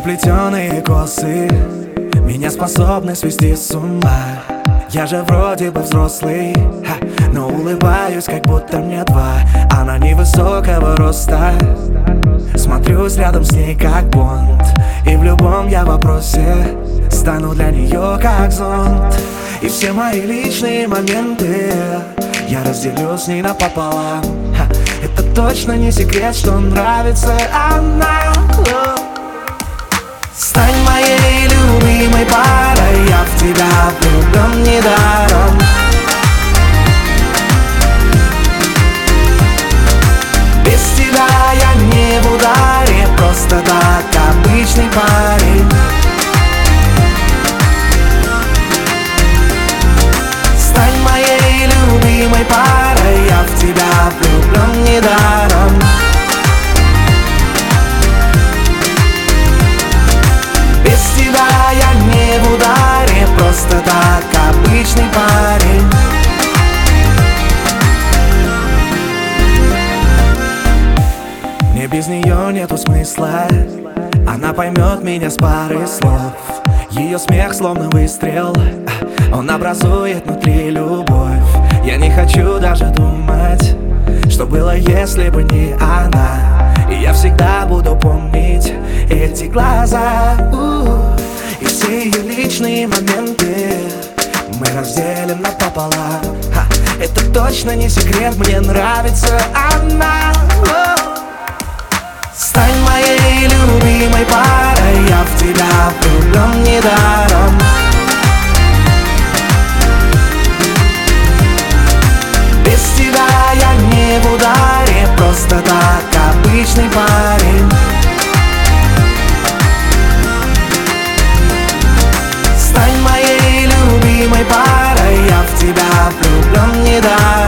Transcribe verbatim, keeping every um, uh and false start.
Заплетенные косы меня способны свести с ума. Я же вроде бы взрослый, ха, но улыбаюсь, как будто мне два. Она невысокого роста, смотрюсь рядом с ней, как Бонд. И в любом я вопросе стану для нее как зонт. И все мои личные моменты я разделю с ней напополам. Ха, это точно не секрет, что нравится она. Стань моей любимой парой, я в тебя влюблен недаром. Без тебя я не в ударе, просто так обычный парень. Стань моей любимой парой, я в тебя влюблен недаром. Без тебя я не в ударе, просто так обычный парень. Мне без нее нету смысла, она поймет меня с пары слов. Ее смех словно выстрел, он образует внутри любовь. Я не хочу даже думать, что было, если бы не она. И я всегда буду помнить эти глаза, у-у. И все ее личные моменты мы разделим напополам. Ха, это точно не секрет, мне нравится она. О! Стань моей любимой парой, я в тебя влюблен недаром. Без тебя я не в ударе, просто так обычный парень. Стань моей любимой парой, я в тебя влюблен недаром.